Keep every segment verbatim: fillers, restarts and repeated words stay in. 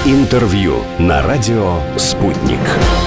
Интервью на радио «Спутник».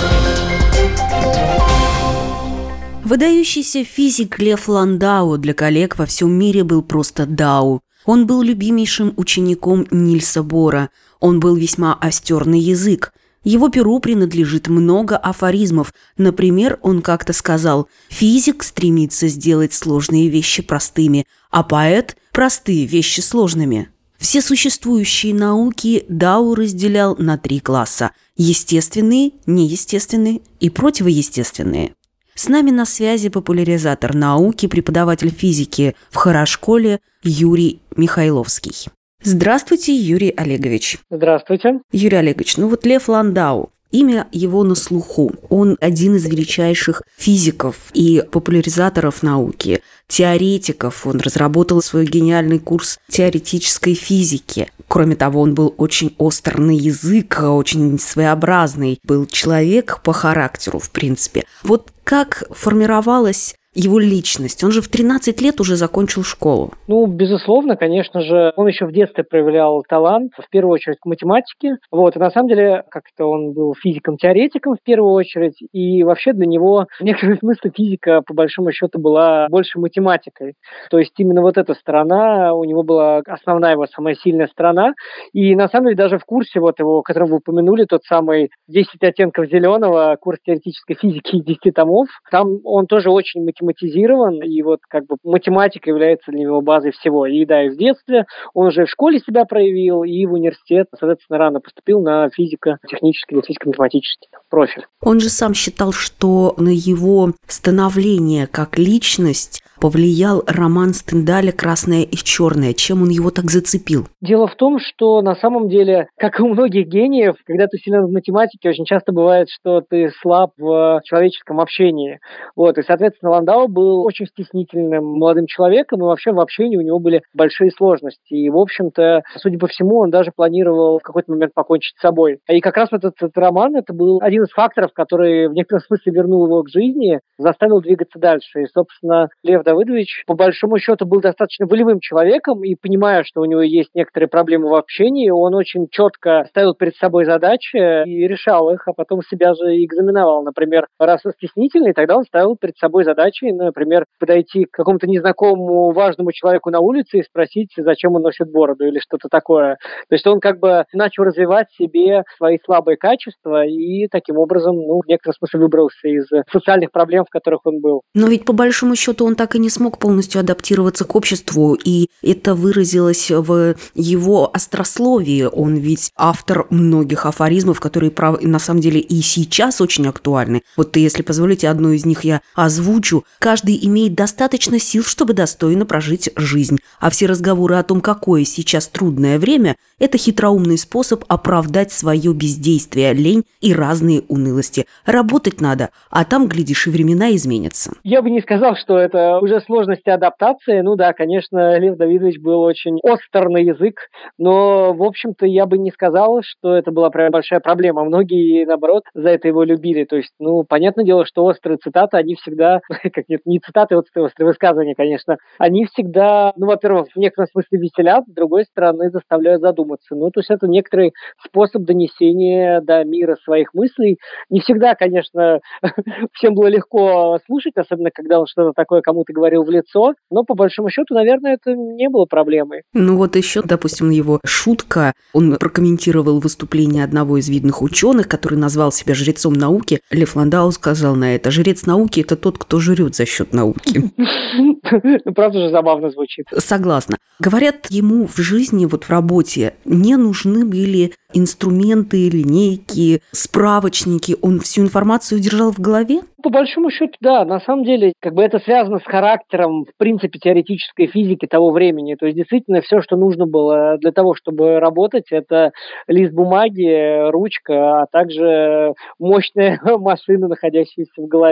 Выдающийся физик Лев Ландау для коллег во всем мире был просто Дау. Он был любимейшим учеником Нильса Бора. Он был весьма остер на язык. Его перу принадлежит много афоризмов. Например, он как-то сказал: «Физик стремится сделать сложные вещи простыми, а поэт – простые вещи сложными». Все существующие науки Дау разделял на три класса – естественные, неестественные и противоестественные. С нами на связи популяризатор науки, преподаватель физики в Харашколе Юрий Михайловский. Здравствуйте, Юрий Олегович. Здравствуйте. Юрий Олегович, ну вот Лев Ландау, имя его на слуху. Он один из величайших физиков и популяризаторов науки, теоретиков. Он разработал свой гениальный курс теоретической физики. Кроме того, он был очень остр на язык, очень своеобразный. Был человек по характеру, в принципе. Вот как формировалась его личность? Он же в тринадцать лет уже закончил школу. Ну, безусловно, конечно же, он еще в детстве проявлял талант, в первую очередь к математике. Вот, и на самом деле, как-то он был физиком-теоретиком в первую очередь, и вообще для него в некотором смысле физика, по большому счету, была больше математикой. То есть именно вот эта сторона у него была основная его самая сильная сторона. И на самом деле даже в курсе вот его, который вы упомянули, тот самый «десять оттенков зеленого», курс теоретической физики из десяти томов, там он тоже очень математический, математизирован, и вот как бы математика является для него базой всего. И да, и в детстве он уже в школе себя проявил, и в университет, соответственно, рано поступил на физико-технический или физико-математический профиль. Он же сам считал, что на его становление как личность повлиял роман Стендаля «Красное и черное». Чем он его так зацепил? Дело в том, что на самом деле, как и у многих гениев, когда ты силен в математике, очень часто бывает, что ты слаб в человеческом общении. Вот, и, соответственно, Ландау был очень стеснительным молодым человеком, и вообще в общении у него были большие сложности. И, в общем-то, судя по всему, он даже планировал в какой-то момент покончить с собой. И как раз этот, этот роман, это был один из факторов, который в некотором смысле вернул его к жизни, заставил двигаться дальше. И, собственно, Лев Давыдович, по большому счету, был достаточно волевым человеком, и, понимая, что у него есть некоторые проблемы в общении, он очень четко ставил перед собой задачи и решал их, а потом себя же и экзаменовал. Например, раз он стеснительный, тогда он ставил перед собой задачи, например, подойти к какому-то незнакомому важному человеку на улице и спросить, зачем он носит бороду или что-то такое. То есть он как бы начал развивать в себе свои слабые качества и таким образом, ну, в некотором смысле выбрался из социальных проблем, в которых он был. Но ведь по большому счету он так и не смог полностью адаптироваться к обществу, и это выразилось в его острословии. Он ведь автор многих афоризмов, которые на самом деле и сейчас очень актуальны. Вот если позволите, одну из них я озвучу. Каждый имеет достаточно сил, чтобы достойно прожить жизнь. А все разговоры о том, какое сейчас трудное время, это хитроумный способ оправдать свое бездействие, лень и разные унылости. Работать надо, а там, глядишь, и времена изменятся. Я бы не сказал, что это уже сложности адаптации. Ну да, конечно, Лев Давидович был очень остр на язык, но, в общем-то, я бы не сказал, что это была прям большая проблема. Многие, наоборот, за это его любили. То есть, ну, понятное дело, что острые цитаты, они всегда, как нет, не цитаты, острые, острые высказывания, конечно, они всегда, ну, во-первых, в некотором смысле веселят, с другой стороны, заставляют задуматься. Ну, то есть это некоторый способ донесения до мира своих мыслей. Не всегда, конечно, всем было легко слушать, особенно когда он что-то такое кому-то говорил в лицо, но по большому счету, наверное, это не было проблемой. Ну вот еще, допустим, его шутка, он прокомментировал выступление одного из видных ученых, который назвал себя жрецом науки. Лев Ландау сказал на это: жрец науки – это тот, кто жрет за счет науки. Правда же забавно звучит. Согласна. Говорят, ему в жизни, вот в работе, не нужны были инструменты, линейки, справочники. Он всю информацию держал в голове? По большому счету, да. На самом деле, как бы это связано с характером, в принципе, теоретической физики того времени. То есть, действительно, все, что нужно было для того, чтобы работать, это лист бумаги, ручка, а также мощная машина, находящаяся в голове.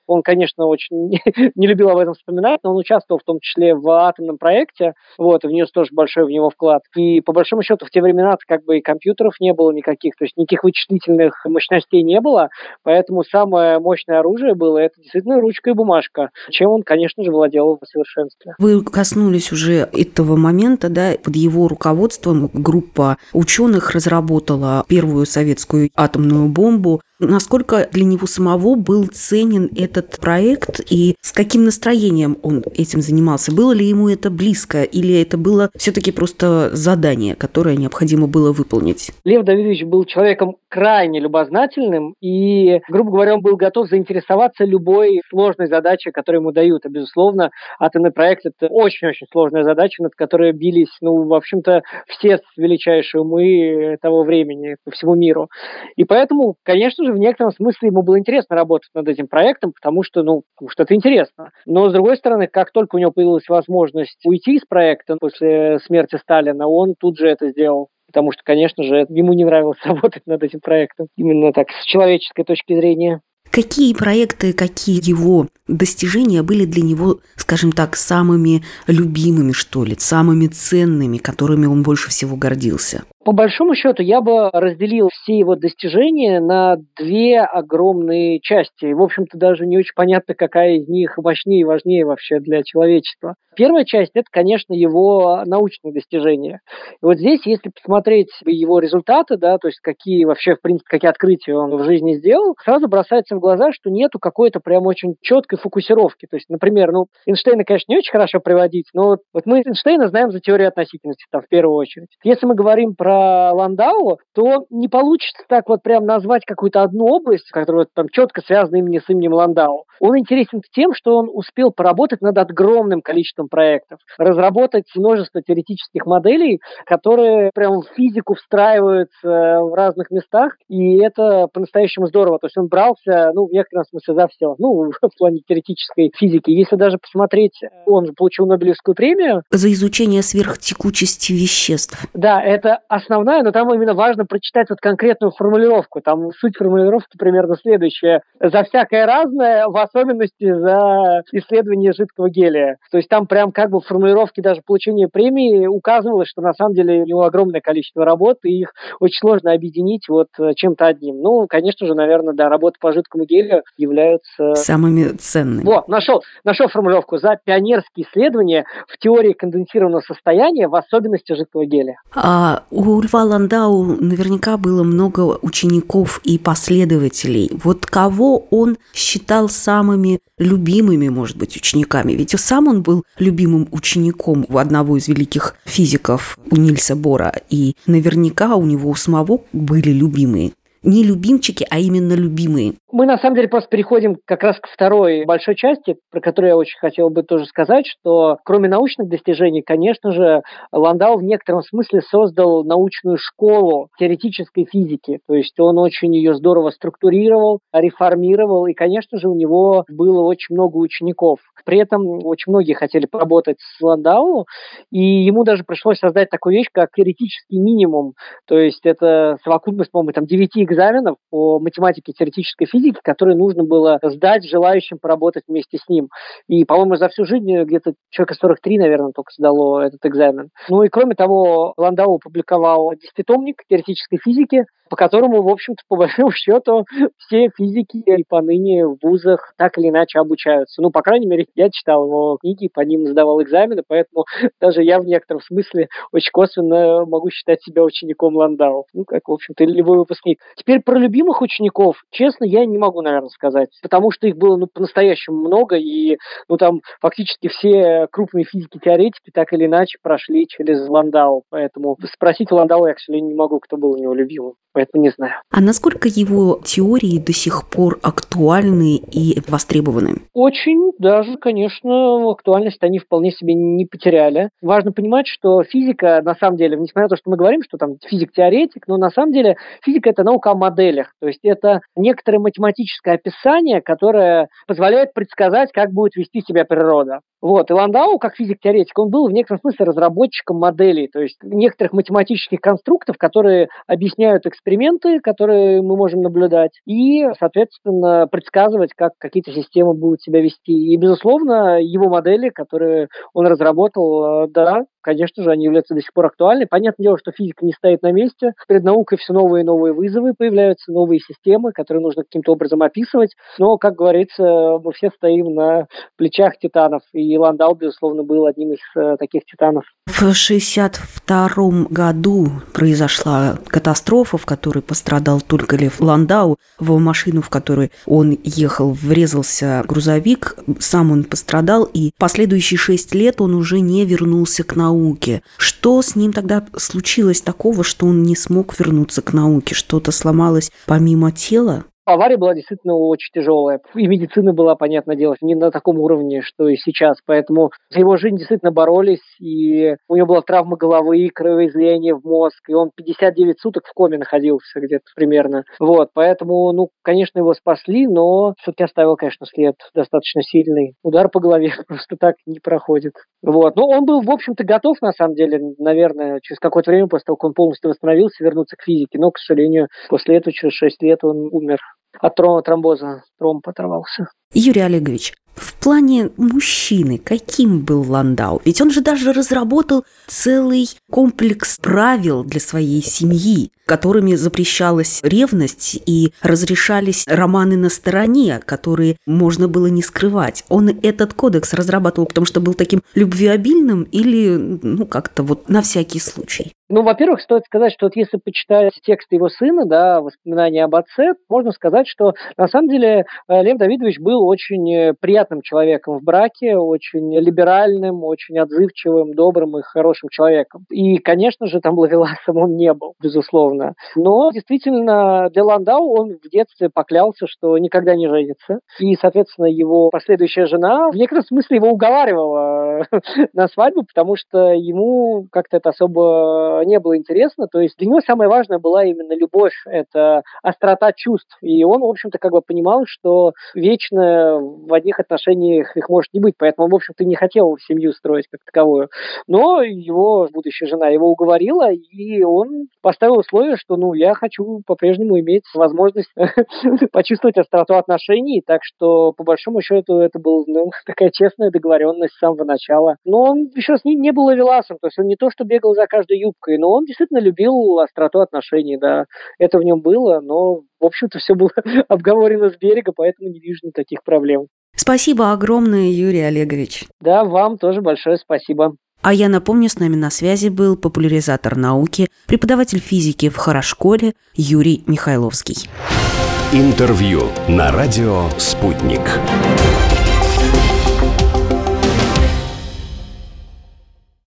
Он, конечно, очень не любил об этом вспоминать, но он участвовал в том числе в атомном проекте, вот, и внес тоже большой в него вклад. И по большому счету в те времена как бы и компьютеров не было никаких, то есть никаких вычислительных мощностей не было, поэтому самое мощное оружие было это действительно ручка и бумажка, чем он, конечно же, владел в совершенстве. Вы коснулись уже этого момента, да, под его руководством группа ученых разработала первую советскую атомную бомбу. Насколько для него самого был ценен этот проект и с каким настроением он этим занимался? Было ли ему это близко или это было все-таки просто задание, которое необходимо было выполнить? Лев Давидович был человеком крайне любознательным и, грубо говоря, он был готов заинтересоваться любой сложной задачей, которую ему дают. И, безусловно, атомный проект – это очень-очень сложная задача, над которой бились, ну, в общем-то, все величайшие умы того времени по всему миру. И поэтому, конечно же, в некотором смысле ему было интересно работать над этим проектом, потому что, ну, потому что это интересно. Но, с другой стороны, как только у него появилась возможность уйти из проекта после смерти Сталина, он тут же это сделал. Потому что, конечно же, ему не нравилось работать над этим проектом. Именно так, с человеческой точки зрения. Какие проекты, какие его достижения были для него, скажем так, самыми любимыми, что ли, самыми ценными, которыми он больше всего гордился? По большому счету, я бы разделил все его достижения на две огромные части. В общем-то, даже не очень понятно, какая из них мощнее и важнее вообще для человечества. Первая часть – это, конечно, его научные достижения. И вот здесь, если посмотреть его результаты, да, то есть какие вообще, в принципе, какие открытия он в жизни сделал, сразу бросается в глаза, что нету какой-то прям очень четкой фокусировки. То есть, например, ну, Эйнштейна, конечно, не очень хорошо приводить, но вот, вот мы Эйнштейна знаем за теорию относительности, там, в первую очередь. Если мы говорим про Ландау, то не получится так вот прям назвать какую-то одну область, которая там четко связана именно с именем Ландау. Он интересен тем, что он успел поработать над огромным количеством проектов, разработать множество теоретических моделей, которые прям в физику встраиваются в разных местах, и это по-настоящему здорово. То есть он брался, ну, в некотором смысле за все, ну, в плане теоретической физики. Если даже посмотреть, он же получил Нобелевскую премию. За изучение сверхтекучести веществ. Да, это основная, но там именно важно прочитать вот конкретную формулировку. Там суть формулировки примерно следующая. За всякое разное, в особенности за исследование жидкого гелия. То есть там прям как бы в формулировке даже получения премии указывалось, что на самом деле у него огромное количество работ, и их очень сложно объединить вот чем-то одним. Ну, конечно же, наверное, да, работы по жидкому гелию являются самыми ценными. Вот, нашел, нашел формулировку. За пионерские исследования в теории конденсированного состояния, в особенности жидкого гелия. А у Льва Ландау наверняка было много учеников и последователей. Вот кого он считал самыми любимыми, может быть, учениками? Ведь сам он был любимым учеником у одного из великих физиков, у Нильса Бора, и наверняка у него у самого были любимые. Не любимчики, а именно любимые. Мы, на самом деле, просто переходим как раз к второй большой части, про которую я очень хотел бы тоже сказать, что кроме научных достижений, конечно же, Ландау в некотором смысле создал научную школу теоретической физики. То есть он очень ее здорово структурировал, реформировал, и, конечно же, у него было очень много учеников. При этом очень многие хотели поработать с Ландау, и ему даже пришлось создать такую вещь, как теоретический минимум. То есть это совокупность, по-моему, там девяти экзаменов по математике и теоретической физике, которые нужно было сдать желающим поработать вместе с ним. И, по-моему, за всю жизнь где-то человека сорок три, наверное, только сдало этот экзамен. Ну и, кроме того, Ландау опубликовал десятитомник теоретической физики, по которому, в общем-то, по большому счету, все физики и поныне в вузах так или иначе обучаются. Ну, по крайней мере, я читал его книги, по ним сдавал экзамены, поэтому даже я в некотором смысле очень косвенно могу считать себя учеником Ландау. Ну, как, в общем-то, любой выпускник. Теперь про любимых учеников, честно, я не могу, наверное, сказать, потому что их было, ну, по-настоящему много, и, ну, там, фактически все крупные физики-теоретики так или иначе прошли через Ландау, поэтому спросить у Ландау я, к сожалению, не могу, кто был у него любимым. Поэтому не знаю. А насколько его теории до сих пор актуальны и востребованы? Очень даже, конечно, актуальность они вполне себе не потеряли. Важно понимать, что физика, на самом деле, несмотря на то, что мы говорим, что там физик-теоретик, но на самом деле физика – это наука о моделях. То есть это некоторое математическое описание, которое позволяет предсказать, как будет вести себя природа. Вот. И Ландау, как физик-теоретик, он был в некотором смысле разработчиком моделей, то есть некоторых математических конструктов, которые объясняют эксперименты эксперименты, которые мы можем наблюдать, и, соответственно, предсказывать, как какие-то системы будут себя вести. И, безусловно, его модели, которые он разработал, да, конечно же, они являются до сих пор актуальны. Понятное дело, что физика не стоит на месте. Перед наукой все новые и новые вызовы появляются, новые системы, которые нужно каким-то образом описывать. Но, как говорится, мы все стоим на плечах титанов. И Ландау, безусловно, был одним из э, таких титанов. В шестьдесят втором году произошла катастрофа, в которой пострадал только Лев Ландау. В машину, в которой он ехал, врезался грузовик. Сам он пострадал, и последующие шесть лет он уже не вернулся к науке. Что с ним тогда случилось такого, что он не смог вернуться к науке? Что-то сломалось помимо тела? Авария была действительно очень тяжелая. И медицина была, понятное дело, не на таком уровне, что и сейчас. Поэтому за его жизнь действительно боролись. И у него была травма головы, кровоизлияние в мозг. И он пятьдесят девять суток в коме находился где-то примерно. Вот, поэтому, ну, конечно, его спасли, но все-таки оставил, конечно, след достаточно сильный. Удар по голове просто так не проходит. Вот. Но он был, в общем-то, готов, на самом деле, наверное, через какое-то время, после того, как он полностью восстановился, вернуться к физике. Но, к сожалению, после этого, через шесть лет, он умер. От тромбоза тромб оторвался. Юрий Олегович, в плане мужчины каким был Ландау? Ведь он же даже разработал целый комплекс правил для своей семьи, которыми запрещалась ревность и разрешались романы на стороне, которые можно было не скрывать. Он этот кодекс разрабатывал, потому что был таким любвеобильным или, ну, как-то вот на всякий случай? Ну, во-первых, стоит сказать, что вот если почитать текст его сына, да, воспоминания об отце, можно сказать, что на самом деле Лев Давидович был очень приятным человеком в браке, очень либеральным, очень отзывчивым, добрым и хорошим человеком. И, конечно же, там ловеласом он не был, безусловно. Но действительно, для Ландау он в детстве поклялся, что никогда не женится. И, соответственно, его последующая жена в некотором смысле его уговаривала на свадьбу, потому что ему как-то это особо не было интересно. То есть для него самое важное была именно любовь, это острота чувств. И он, в общем-то, как бы понимал, что вечно в одних отношениях их может не быть. Поэтому, в общем-то, не хотел семью строить как таковую. Но его будущая жена его уговорила, и он поставил условие, что, ну, я хочу по-прежнему иметь возможность почувствовать остроту отношений. Так что, по большому счету, это была, ну, такая честная договоренность с самого начала. Но он еще раз не, не был ловеласом. То есть он не то, что бегал за каждой юбкой, но он действительно любил остроту отношений, да. Это в нем было, но, в общем-то, все было обговорено с берега, поэтому не вижу никаких проблем. Спасибо огромное, Юрий Олегович. Да, вам тоже большое спасибо. А я напомню, с нами на связи был популяризатор науки, преподаватель физики в Хорошколе Юрий Михайловский. Интервью на радио «Спутник».